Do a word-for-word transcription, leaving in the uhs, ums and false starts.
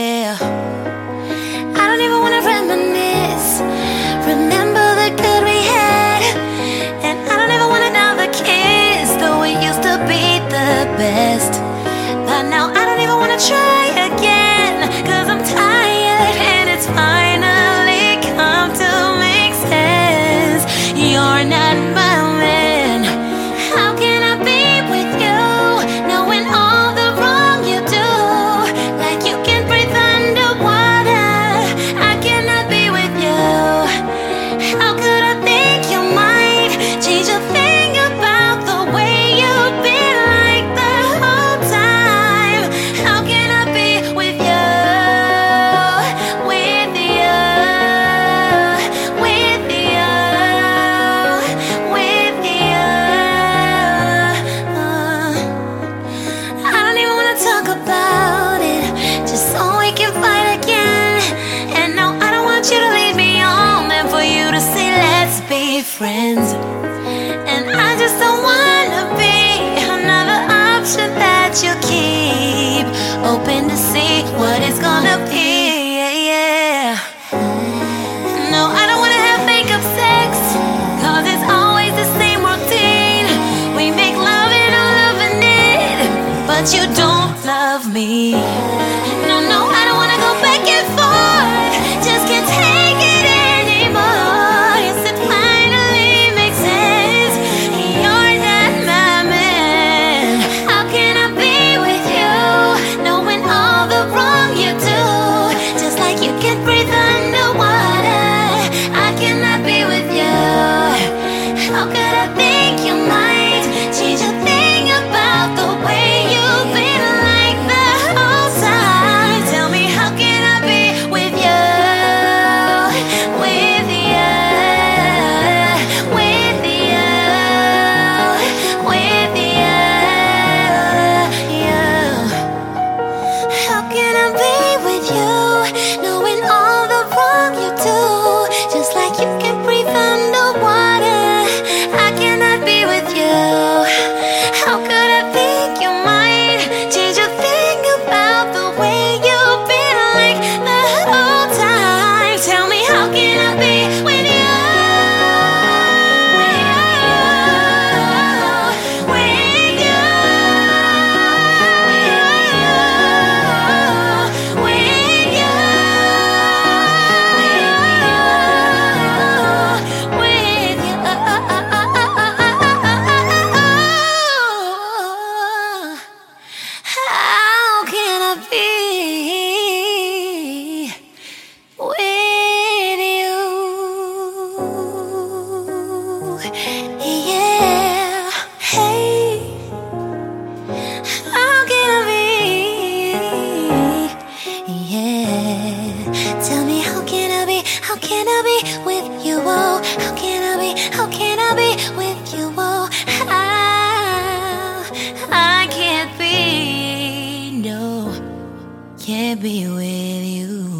yeah. I don't even wanna reminisce. Remember the good we had, and I don't even want another kiss, though it used to be the best. But now I don't even wanna try again, cause I'm tired and it's finally come to make sense. You're not my man. How can I be with you, knowing all the wrong you do? Like you can breathe underwater, I cannot be with you. How could I think you might change a thing about the way you've been like the whole time? How can I be with you, with you, with you, with you? Uh, I don't even wanna talk about it, just so we can fight again. And no, I don't want you to leave me on, and for you to say let's be friends. And I just don't wanna be another option that you keep open to see what it's gonna be. Yeah, yeah. No, I don't wanna have makeup sex, cause it's always the same routine. We make love and I'm loving it, but you don't love me. No, no, I don't wanna go back and forth, just can't take it anymore. Yes, it finally makes sense. You're not my man. How can I be with you, knowing all the wrong you do? Just like you can breathe underwater, I cannot be with you. How could I think you might change a thing about the way you've been like the whole time? Tell me, how can I be with you, with you, with you, with you, you? How can I be with you, knowing all the wrong you do? Just like you can breathe underwater, I cannot be with you. How could I think you might change a thing about the way you've been like the whole time? Tell me, how can I be with you, with you, with you, with you, with you, how can I be with you? Yeah, hey, how can I be? Yeah, tell me, how can I be? How can I be with you? Oh, how can I be? How can I be with you? Oh, I, I can't be, no, can't be with you.